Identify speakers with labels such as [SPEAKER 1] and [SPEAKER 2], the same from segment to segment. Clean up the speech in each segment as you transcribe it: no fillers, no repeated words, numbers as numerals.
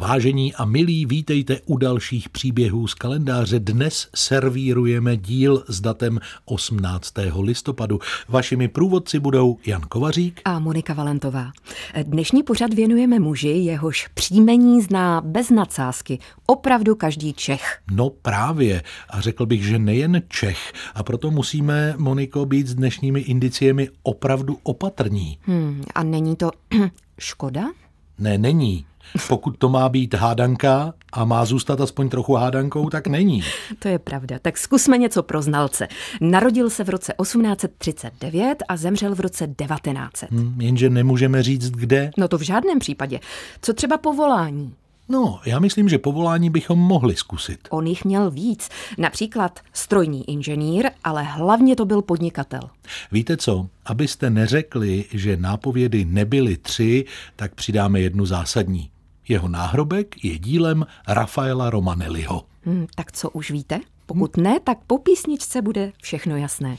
[SPEAKER 1] Vážení a milí, vítejte u dalších příběhů z kalendáře. Dnes servírujeme díl s datem 18. listopadu. Vašimi průvodci budou Jan Kovařík
[SPEAKER 2] a Monika Valentová. Dnešní pořad věnujeme muži, jehož příjmení zná bez nadsázky opravdu každý Čech.
[SPEAKER 1] No právě. A řekl bych, že nejen Čech. A proto musíme, Moniko, být s dnešními indiciemi opravdu opatrní.
[SPEAKER 2] A není to Škoda?
[SPEAKER 1] Ne, není. Pokud to má být hádanka a má zůstat aspoň trochu hádankou, tak není.
[SPEAKER 2] To je pravda. Tak zkusme něco pro znalce. Narodil se v roce 1839 a zemřel v roce 1900.
[SPEAKER 1] Jenže nemůžeme říct kde.
[SPEAKER 2] No to v žádném případě. Co třeba povolání?
[SPEAKER 1] No, já myslím, že povolání bychom mohli zkusit.
[SPEAKER 2] On jich měl víc. Například strojní inženýr, ale hlavně to byl podnikatel.
[SPEAKER 1] Víte co? Abyste neřekli, že nápovědy nebyly 3, tak přidáme jednu zásadní. Jeho náhrobek je dílem Raffaella Romanelliho.
[SPEAKER 2] Tak co už víte? Pokud ne, tak po písničce bude všechno jasné.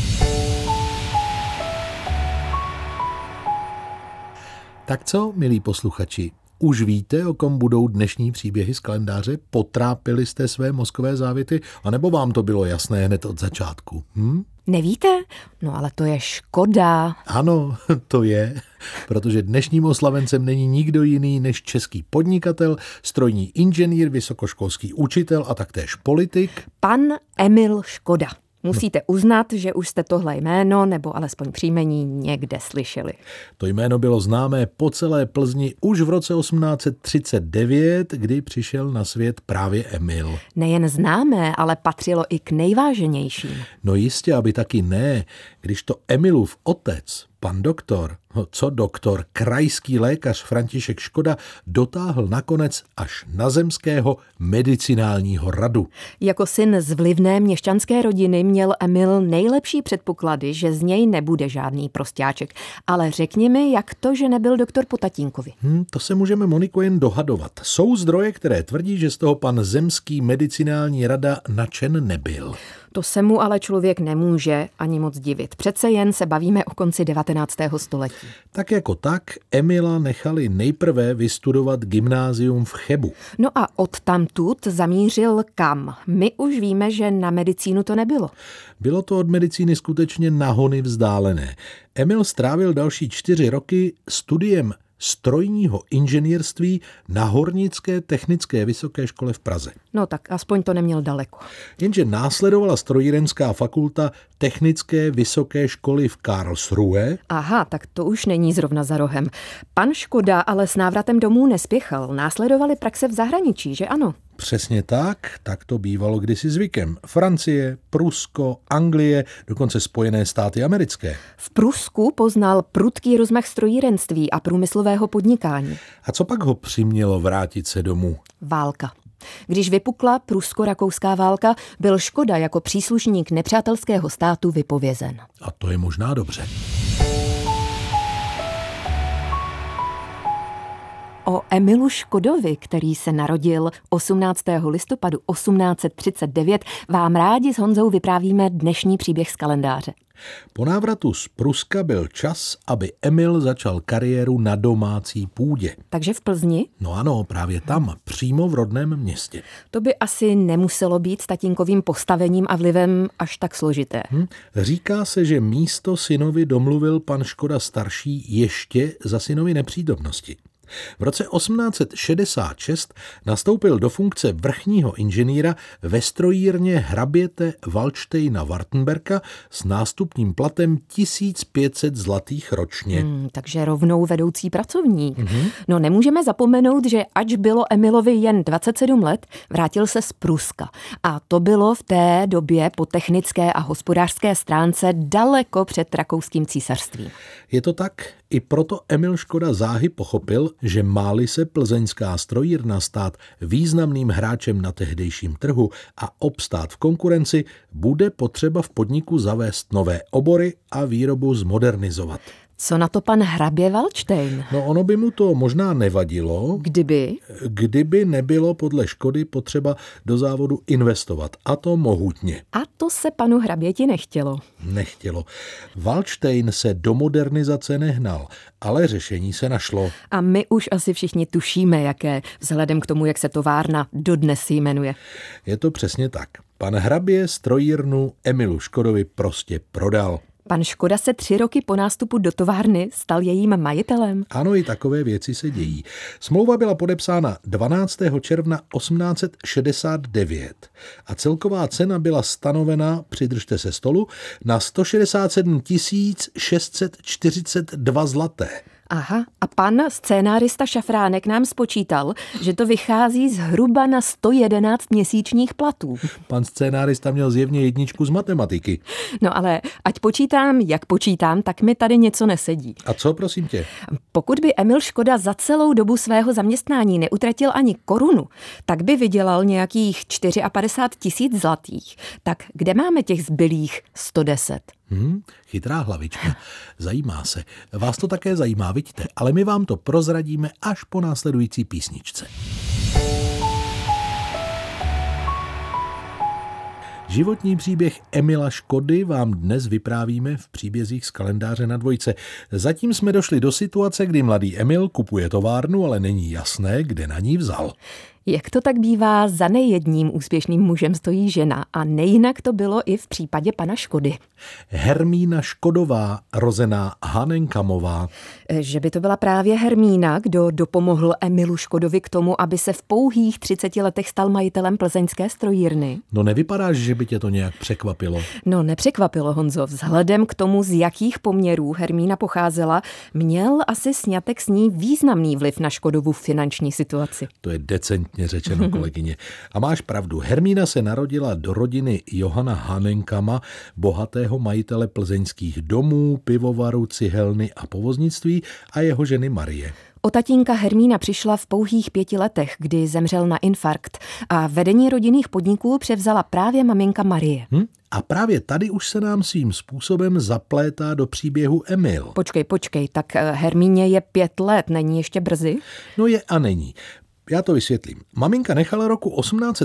[SPEAKER 1] Tak co, milí posluchači? Už víte, o kom budou dnešní příběhy z kalendáře? Potrápili jste své mozkové závity? A nebo vám to bylo jasné hned od začátku?
[SPEAKER 2] Nevíte? No ale to je škoda.
[SPEAKER 1] Ano, to je, protože dnešním oslavencem není nikdo jiný než český podnikatel, strojní inženýr, vysokoškolský učitel a taktéž politik.
[SPEAKER 2] Pan Emil Škoda. Musíte uznat, že už jste tohle jméno nebo alespoň příjmení někde slyšeli.
[SPEAKER 1] To jméno bylo známé po celé Plzni už v roce 1839, kdy přišel na svět právě Emil.
[SPEAKER 2] Nejen známé, ale patřilo i k nejváženějším.
[SPEAKER 1] No jistě, aby taky ne, když to Emilův otec, pan doktor, krajský lékař František Škoda dotáhl nakonec až na zemského medicinálního radu.
[SPEAKER 2] Jako syn z vlivné měšťanské rodiny měl Emil nejlepší předpoklady, že z něj nebude žádný prostáček. Ale řekni mi, jak to, že nebyl doktor po tatínkovi?
[SPEAKER 1] To se můžeme, Moniko, jen dohadovat. Jsou zdroje, které tvrdí, že z toho pan zemský medicinální rada nadšen nebyl.
[SPEAKER 2] To se mu ale člověk nemůže ani moc divit. Přece jen se bavíme o konci 19. století.
[SPEAKER 1] Tak jako tak Emila nechali nejprve vystudovat gymnázium v Chebu.
[SPEAKER 2] No a odtamtud zamířil kam? My už víme, že na medicínu to nebylo.
[SPEAKER 1] Bylo to od medicíny skutečně na hony vzdálené. Emil strávil další 4 roky studiem strojního inženýrství na Hornické technické vysoké škole v Praze.
[SPEAKER 2] No tak aspoň to neměl daleko.
[SPEAKER 1] Jenže následovala strojírenská fakulta Technické vysoké školy v Karlsruhe.
[SPEAKER 2] Aha, tak to už není zrovna za rohem. Pan Škoda ale s návratem domů nespěchal. Následovaly praxe v zahraničí, že ano?
[SPEAKER 1] Přesně tak to bývalo kdysi zvykem. Francie, Prusko, Anglie, dokonce Spojené státy americké.
[SPEAKER 2] V Prusku poznal prudký rozmach strojírenství a průmyslového podnikání.
[SPEAKER 1] A co pak ho přimělo vrátit se domů?
[SPEAKER 2] Válka. Když vypukla prusko-rakouská válka, byl Škoda jako příslušník nepřátelského státu vypovězen.
[SPEAKER 1] A to je možná dobře.
[SPEAKER 2] O Emilu Škodovi, který se narodil 18. listopadu 1839, vám rádi s Honzou vyprávíme dnešní příběh z kalendáře.
[SPEAKER 1] Po návratu z Pruska byl čas, aby Emil začal kariéru na domácí půdě.
[SPEAKER 2] Takže v Plzni?
[SPEAKER 1] No ano, právě tam, přímo v rodném městě.
[SPEAKER 2] To by asi nemuselo být s tatínkovým postavením a vlivem až tak složité.
[SPEAKER 1] Říká se, že místo synovi domluvil pan Škoda starší ještě za synovy nepřítomnosti. V roce 1866 nastoupil do funkce vrchního inženýra ve strojírně hraběte Valdštejna Wartenberga s nástupním platem 1500 zlatých ročně.
[SPEAKER 2] Takže rovnou vedoucí pracovník. No nemůžeme zapomenout, že ač bylo Emilovi jen 27 let, vrátil se z Pruska. A to bylo v té době po technické a hospodářské stránce daleko před rakouským císařstvím.
[SPEAKER 1] Je to tak? I proto Emil Škoda záhy pochopil, že má-li se plzeňská strojírna stát významným hráčem na tehdejším trhu a obstát v konkurenci, bude potřeba v podniku zavést nové obory a výrobu zmodernizovat.
[SPEAKER 2] Co na to pan hrabě Valdštejn?
[SPEAKER 1] No ono by mu to možná nevadilo, kdyby nebylo podle Škody potřeba do závodu investovat. A to mohutně.
[SPEAKER 2] A to se panu hraběti nechtělo.
[SPEAKER 1] Nechtělo. Valdštejn se do modernizace nehnal, ale řešení se našlo.
[SPEAKER 2] A my už asi všichni tušíme, jaké, vzhledem k tomu, jak se továrna dodnes jmenuje.
[SPEAKER 1] Je to přesně tak. Pan hrabě strojírnu Emilu Škodovi prostě prodal.
[SPEAKER 2] Pan Škoda se 3 roky po nástupu do továrny stal jejím majitelem.
[SPEAKER 1] Ano, i takové věci se dějí. Smlouva byla podepsána 12. června 1869 a celková cena byla stanovena, přidržte se stolu, na 167 642 zlaté.
[SPEAKER 2] Aha, a pan scénárista Šafránek nám spočítal, že to vychází zhruba na 111 měsíčních platů.
[SPEAKER 1] Pan scénárista měl zjevně 1 z matematiky.
[SPEAKER 2] No ale ať počítám, jak počítám, tak mi tady něco nesedí.
[SPEAKER 1] A co, prosím tě?
[SPEAKER 2] Pokud by Emil Škoda za celou dobu svého zaměstnání neutratil ani korunu, tak by vydělal nějakých 54 000 zlatých. Tak kde máme těch zbylých 110?
[SPEAKER 1] Chytrá hlavička. Zajímá se. Vás to také zajímá, vidíte, ale my vám to prozradíme až po následující písničce. Životní příběh Emila Škody vám dnes vyprávíme v příbězích z kalendáře na Dvojce. Zatím jsme došli do situace, kdy mladý Emil kupuje továrnu, ale není jasné, kde na ní vzal.
[SPEAKER 2] Jak to tak bývá, za nejedním úspěšným mužem stojí žena a nejinak to bylo i v případě pana Škody.
[SPEAKER 1] Hermína Škodová, rozená Hanenkamová.
[SPEAKER 2] Že by to byla právě Hermína, kdo dopomohl Emilu Škodovi k tomu, aby se v pouhých 30 letech stal majitelem plzeňské strojírny.
[SPEAKER 1] No nevypadáš, že by tě to nějak překvapilo.
[SPEAKER 2] No nepřekvapilo, Honzo. Vzhledem k tomu, z jakých poměrů Hermína pocházela, měl asi sňatek s ní významný vliv na Škodovu finanční situaci.
[SPEAKER 1] To je decentně řečeno, kolegyně. A máš pravdu, Hermína se narodila do rodiny Johana Hanenkama, bohatého majitele plzeňských domů, pivovaru, cihelny a povoznictví a jeho ženy Marie.
[SPEAKER 2] O tatínka Hermína přišla v pouhých 5 letech, kdy zemřel na infarkt a vedení rodinných podniků převzala právě maminka Marie.
[SPEAKER 1] A právě tady už se nám svým způsobem zaplétá do příběhu Emil.
[SPEAKER 2] Počkej, tak Hermíně je 5 let, není ještě brzy?
[SPEAKER 1] No je a není. Já to vysvětlím. Maminka nechala roku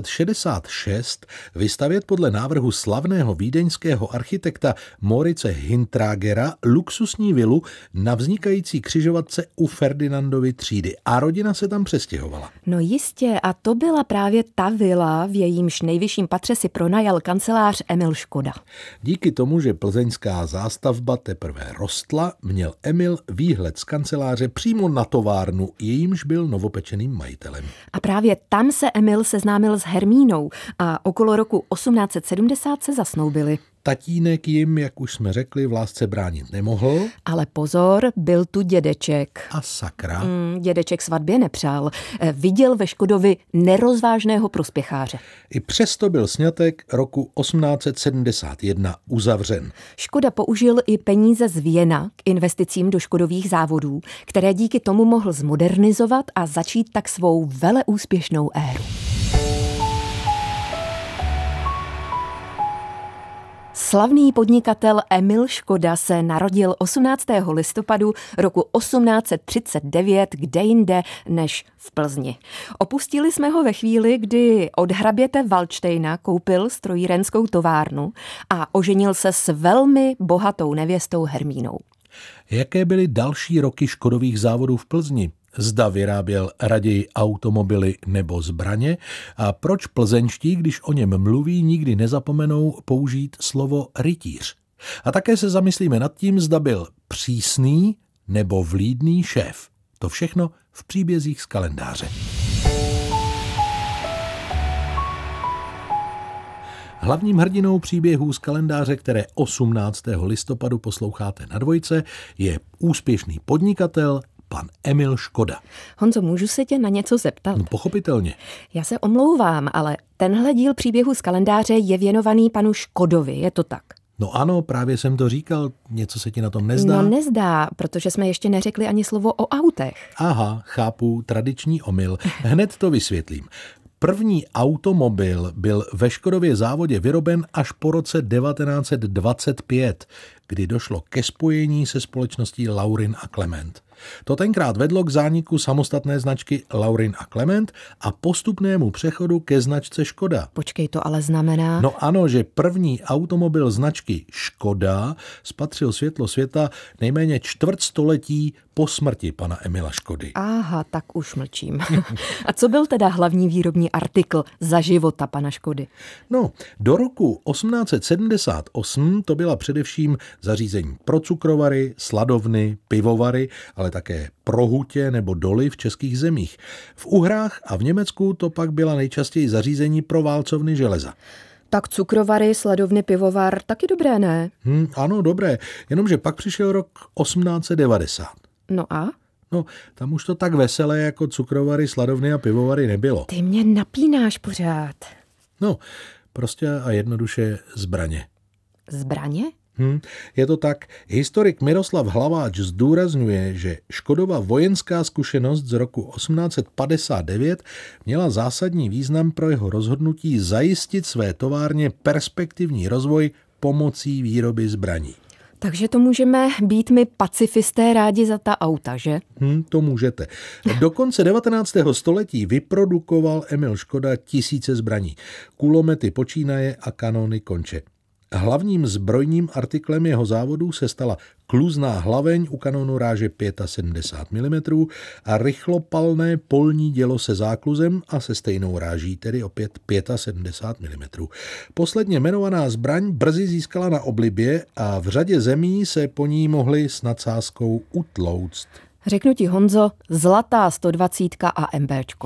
[SPEAKER 1] 1866 vystavět podle návrhu slavného vídeňského architekta Morice Hintragera luxusní vilu na vznikající křižovatce u Ferdinandovy třídy a rodina se tam přestěhovala.
[SPEAKER 2] No jistě, a to byla právě ta vila, v jejímž nejvyšším patře si pronajal kancelář Emil Škoda.
[SPEAKER 1] Díky tomu, že plzeňská zástavba teprve rostla, měl Emil výhled z kanceláře přímo na továrnu, jejímž byl novopečeným majitelem.
[SPEAKER 2] A právě tam se Emil seznámil s Hermínou a okolo roku 1870 se zasnoubili.
[SPEAKER 1] Tatínek jim, jak už jsme řekli, v lásce bránit nemohl.
[SPEAKER 2] Ale pozor, byl tu dědeček.
[SPEAKER 1] A sakra.
[SPEAKER 2] Dědeček svatbě nepřál. Viděl ve Škodovi nerozvážného prospěcháře.
[SPEAKER 1] I přesto byl sňatek roku 1871 uzavřen.
[SPEAKER 2] Škoda použil i peníze z Viena k investicím do Škodových závodů, které díky tomu mohl zmodernizovat a začít tak svou veleúspěšnou éru. Slavný podnikatel Emil Škoda se narodil 18. listopadu roku 1839 kde jinde než v Plzni. Opustili jsme ho ve chvíli, kdy od hraběte Valdštejna koupil strojírenskou továrnu a oženil se s velmi bohatou nevěstou Hermínou.
[SPEAKER 1] Jaké byly další roky Škodových závodů v Plzni? Zda vyráběl raději automobily nebo zbraně a proč plzeňští, když o něm mluví, nikdy nezapomenou použít slovo rytíř. A také se zamyslíme nad tím, zda byl přísný nebo vlídný šéf. To všechno v příbězích z kalendáře. Hlavním hrdinou příběhů z kalendáře, které 18. listopadu posloucháte na Dvojce, je úspěšný podnikatel pan Emil Škoda.
[SPEAKER 2] Honzo, můžu se tě na něco zeptat?
[SPEAKER 1] No, pochopitelně.
[SPEAKER 2] Já se omlouvám, ale tenhle díl příběhu z kalendáře je věnovaný panu Škodovi, je to tak?
[SPEAKER 1] No ano, právě jsem to říkal, něco se ti na tom nezdá?
[SPEAKER 2] No nezdá, protože jsme ještě neřekli ani slovo o autech.
[SPEAKER 1] Aha, chápu, tradiční omyl. Hned to vysvětlím. První automobil byl ve Škodově závodě vyroben až po roce 1925. kdy došlo ke spojení se společností Laurin a Clement. To tenkrát vedlo k zániku samostatné značky Laurin a Clement a postupnému přechodu ke značce Škoda.
[SPEAKER 2] Počkej, to ale znamená...
[SPEAKER 1] No ano, že první automobil značky Škoda spatřil světlo světa nejméně čtvrtstoletí po smrti pana Emila Škody.
[SPEAKER 2] Aha, tak už mlčím. A co byl teda hlavní výrobní artikl za života pana Škody?
[SPEAKER 1] No, do roku 1878 to byla především zařízení pro cukrovary, sladovny, pivovary, ale také pro hutě nebo doly v českých zemích. V Uhrách a v Německu to pak byla nejčastěji zařízení pro válcovny železa.
[SPEAKER 2] Tak cukrovary, sladovny, pivovar, taky dobré, ne?
[SPEAKER 1] Ano, dobré, jenomže pak přišel rok 1890.
[SPEAKER 2] No a?
[SPEAKER 1] No, tam už to tak veselé jako cukrovary, sladovny a pivovary nebylo.
[SPEAKER 2] Ty mě napínáš pořád.
[SPEAKER 1] No, prostě a jednoduše zbraně.
[SPEAKER 2] Zbraně?
[SPEAKER 1] Je to tak. Historik Miroslav Hlaváč zdůrazňuje, že Škodova vojenská zkušenost z roku 1859 měla zásadní význam pro jeho rozhodnutí zajistit své továrně perspektivní rozvoj pomocí výroby zbraní.
[SPEAKER 2] Takže to můžeme být my pacifisté rádi za ta auta, že?
[SPEAKER 1] To můžete. Do konce 19. století vyprodukoval Emil Škoda tisíce zbraní. Kulomety počínaje a kanóny konče. Hlavním zbrojním artiklem jeho závodů se stala kluzná hlaveň u kanónu ráže 75 mm a rychlopalné polní dělo se zákluzem a se stejnou ráží, tedy opět 75 mm. Posledně jmenovaná zbraň brzy získala na oblibě a v řadě zemí se po ní mohly s nadsázkou utlouct.
[SPEAKER 2] Řeknu ti, Honzo, zlatá 120 a MBčko.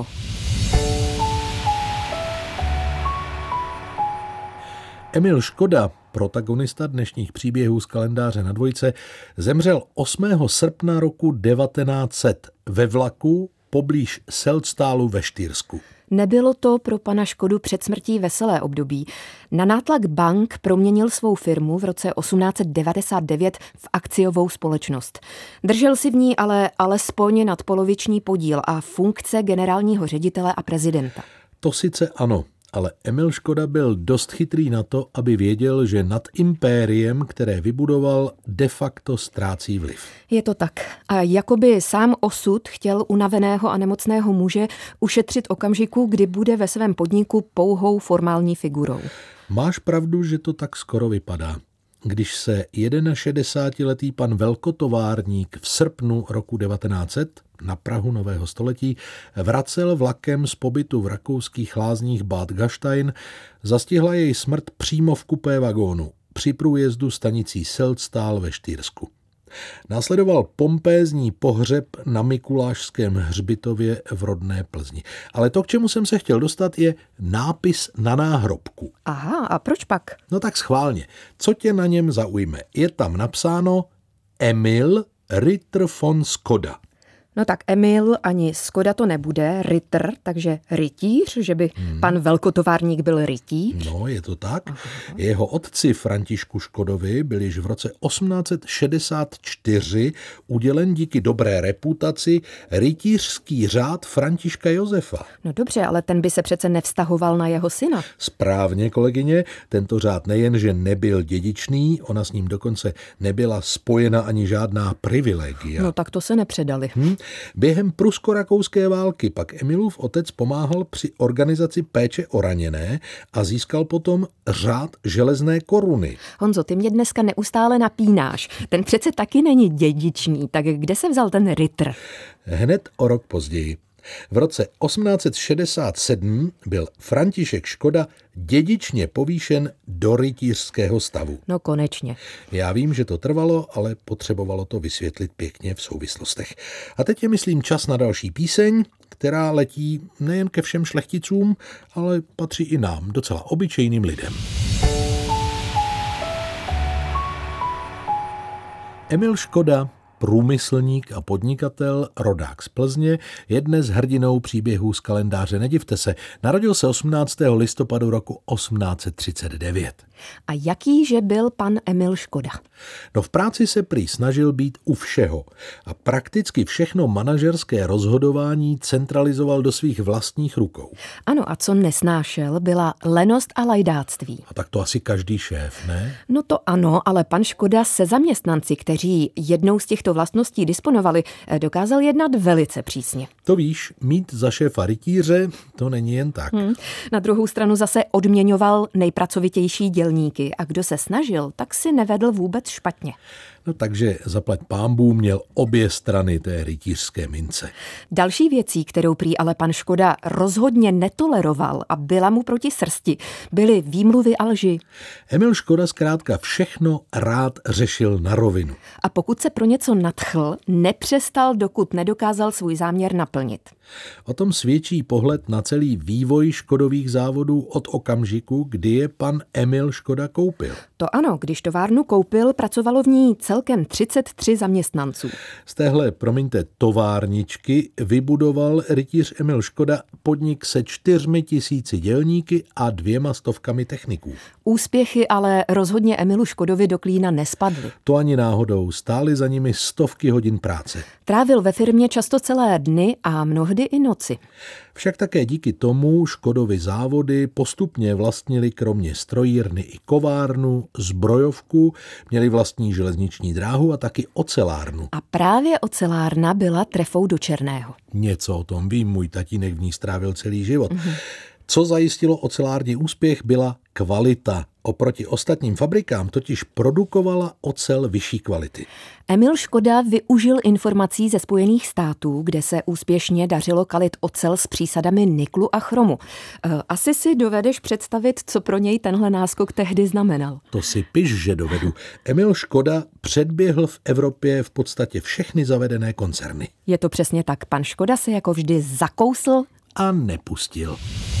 [SPEAKER 1] Emil Škoda, protagonista dnešních příběhů z kalendáře na dvojce, zemřel 8. srpna roku 1900 ve vlaku poblíž Selztálu ve Štýrsku.
[SPEAKER 2] Nebylo to pro pana Škodu před smrtí veselé období. Na nátlak bank proměnil svou firmu v roce 1899 v akciovou společnost. Držel si v ní ale alespoň nadpoloviční podíl a funkce generálního ředitele a prezidenta.
[SPEAKER 1] To sice ano, ale Emil Škoda byl dost chytrý na to, aby věděl, že nad impériem, které vybudoval, de facto ztrácí vliv.
[SPEAKER 2] Je to tak. A jakoby sám osud chtěl unaveného a nemocného muže ušetřit okamžiku, kdy bude ve svém podniku pouhou formální figurou.
[SPEAKER 1] Máš pravdu, že to tak skoro vypadá. Když se 61letý pan velkotovárník v srpnu roku 1900 na prahu nového století vracel vlakem z pobytu v rakouských lázních Bad Gastein, zastihla jej smrt přímo v kupé vagónu při průjezdu stanicí Selztal ve Štýrsku. Následoval pompézní pohřeb na Mikulášském hřbitově v rodné Plzni. Ale to, k čemu jsem se chtěl dostat, je nápis na náhrobku.
[SPEAKER 2] Aha, a proč pak?
[SPEAKER 1] No tak schválně. Co tě na něm zaujme? Je tam napsáno Emil Ritter von Škoda.
[SPEAKER 2] No tak Emil ani Škoda to nebude, Ritter, takže rytíř, že by pan velkotovárník byl rytíř.
[SPEAKER 1] No, je to tak. Aha. Jeho otci Františku Škodovi byl již v roce 1864 udělen díky dobré reputaci rytířský řád Františka Josefa.
[SPEAKER 2] No dobře, ale ten by se přece nevztahoval na jeho syna.
[SPEAKER 1] Správně, kolegyně, tento řád nejen, že nebyl dědičný, ona s ním dokonce nebyla spojena ani žádná privilegia.
[SPEAKER 2] No tak to se nepředali.
[SPEAKER 1] Během prusko-rakouské války pak Emilův otec pomáhal při organizaci péče o raněné a získal potom řád železné koruny.
[SPEAKER 2] Honzo, ty mě dneska neustále napínáš. Ten přece taky není dědičný, tak kde se vzal ten Ritter?
[SPEAKER 1] Hned o rok později. V roce 1867 byl František Škoda dědičně povýšen do rytířského stavu.
[SPEAKER 2] No konečně.
[SPEAKER 1] Já vím, že to trvalo, ale potřebovalo to vysvětlit pěkně v souvislostech. A teď je, myslím, čas na další píseň, která letí nejen ke všem šlechticům, ale patří i nám, docela obyčejným lidem. Emil Škoda průmyslník a podnikatel, rodák z Plzně, je dnes hrdinou příběhů z kalendáře Nedivte se. Narodil se 18. listopadu roku 1839.
[SPEAKER 2] A jaký že byl pan Emil Škoda?
[SPEAKER 1] No v práci se prý snažil být u všeho a prakticky všechno manažerské rozhodování centralizoval do svých vlastních rukou.
[SPEAKER 2] Ano, a co nesnášel, byla lenost a lajdáctví.
[SPEAKER 1] A tak to asi každý šéf, ne?
[SPEAKER 2] No to ano, ale pan Škoda se zaměstnanci, kteří jednou z těchto vlastností disponovali, dokázal jednat velice přísně.
[SPEAKER 1] To víš, mít za šéfa rytíře, to není jen tak.
[SPEAKER 2] Na druhou stranu zase odměňoval nejpracovitější dělníky a kdo se snažil, tak si nevedl vůbec špatně.
[SPEAKER 1] No takže zaplať pánbů měl obě strany té rytířské mince.
[SPEAKER 2] Další věcí, kterou prý ale pan Škoda rozhodně netoleroval a byla mu proti srsti, byly výmluvy a lži.
[SPEAKER 1] Emil Škoda zkrátka všechno rád řešil na rovinu.
[SPEAKER 2] A pokud se pro něco nadchl, nepřestal, dokud nedokázal svůj záměr naplnit.
[SPEAKER 1] O tom svědčí pohled na celý vývoj Škodových závodů od okamžiku, kdy je pan Emil Škoda koupil.
[SPEAKER 2] To ano, když továrnu koupil, pracovalo v ní celkem 33 zaměstnanců.
[SPEAKER 1] Z téhle, továrničky vybudoval rytíř Emil Škoda podnik se 4 000 dělníky a 200 techniků.
[SPEAKER 2] Úspěchy ale rozhodně Emilu Škodovi do klína nespadly.
[SPEAKER 1] To ani náhodou, stály za nimi stovky hodin práce.
[SPEAKER 2] Trávil ve firmě často celé dny a mnohdy i noci.
[SPEAKER 1] Však také díky tomu Škodovy závody postupně vlastnili kromě strojírny i kovárnu, zbrojovku, měli vlastní železniční dráhu a taky ocelárnu.
[SPEAKER 2] A právě ocelárna byla trefou do černého.
[SPEAKER 1] Něco o tom vím, můj tatínek v ní strávil celý život. Co zajistilo ocelárně úspěch, byla kvalita. Oproti ostatním fabrikám totiž produkovala ocel vyšší kvality.
[SPEAKER 2] Emil Škoda využil informací ze Spojených států, kde se úspěšně dařilo kalit ocel s přísadami niklu a chromu. Asi si dovedeš představit, co pro něj tenhle náskok tehdy znamenal.
[SPEAKER 1] To si piš, že dovedu. Emil Škoda předběhl v Evropě v podstatě všechny zavedené koncerny.
[SPEAKER 2] Je to přesně tak. Pan Škoda se jako vždy zakousl
[SPEAKER 1] a nepustil.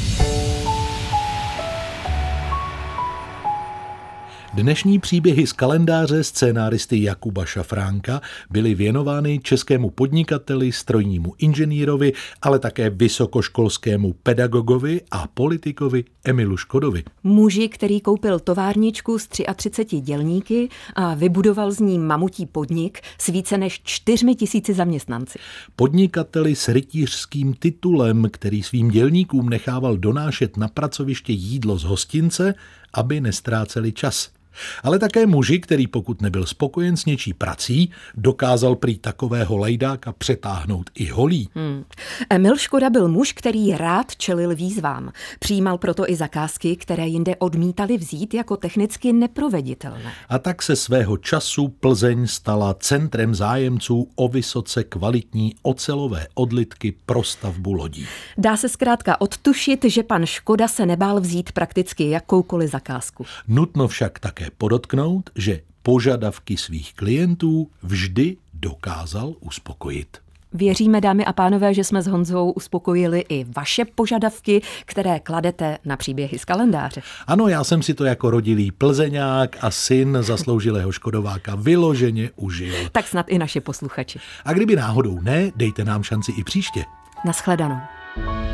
[SPEAKER 1] Dnešní příběhy z kalendáře scénáristy Jakuba Šafránka byly věnovány českému podnikateli, strojnímu inženýrovi, ale také vysokoškolskému pedagogovi a politikovi Emilu Škodovi.
[SPEAKER 2] Muži, který koupil továrničku s 33 dělníky a vybudoval z ní mamutí podnik s více než 4 000 zaměstnanci.
[SPEAKER 1] Podnikateli s rytířským titulem, který svým dělníkům nechával donášet na pracoviště jídlo z hostince, aby nestráceli čas. Ale také muži, který pokud nebyl spokojen s něčí prací, dokázal prý takového lejdáka přetáhnout i holí.
[SPEAKER 2] Emil Škoda byl muž, který rád čelil výzvám. Přijímal proto i zakázky, které jinde odmítali vzít jako technicky neproveditelné.
[SPEAKER 1] A tak se svého času Plzeň stala centrem zájemců o vysoce kvalitní ocelové odlitky pro stavbu lodí.
[SPEAKER 2] Dá se zkrátka odtušit, že pan Škoda se nebál vzít prakticky jakoukoliv zakázku.
[SPEAKER 1] Nutno však také podotknout, že požadavky svých klientů vždy dokázal uspokojit.
[SPEAKER 2] Věříme, dámy a pánové, že jsme s Honzou uspokojili i vaše požadavky, které kladete na příběhy z kalendáře.
[SPEAKER 1] Ano, já jsem si to jako rodilý Plzeňák a syn zasloužilého Škodováka vyloženě užil.
[SPEAKER 2] Tak snad i naši posluchači.
[SPEAKER 1] A kdyby náhodou ne, dejte nám šanci i příště.
[SPEAKER 2] Naschledanou.